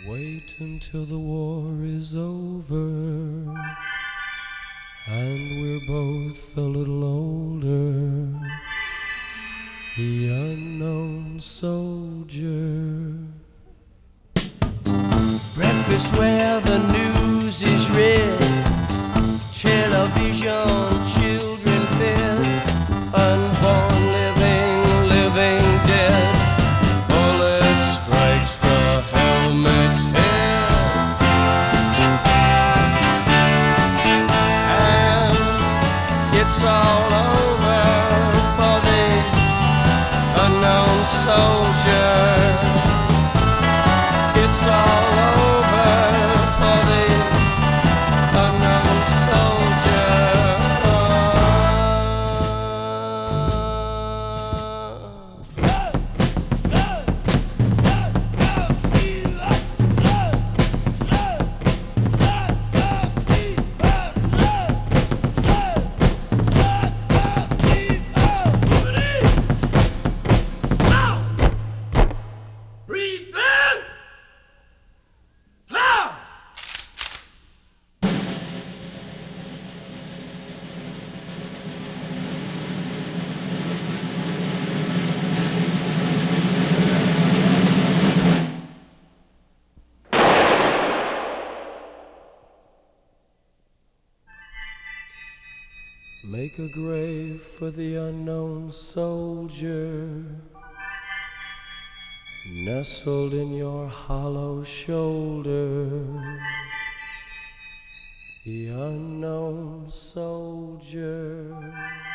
Wait until the war is over and we're both a little older. The unknown soldier. Breakfast where the news is read, television, children fed, unborn living, living dead. Bullet strikes the helmet's head, and it's all over for the unknown soldier. It's all over for the unknown soldier. Make a grave for the unknown soldier, nestled in your hollow shoulder. The unknown soldier.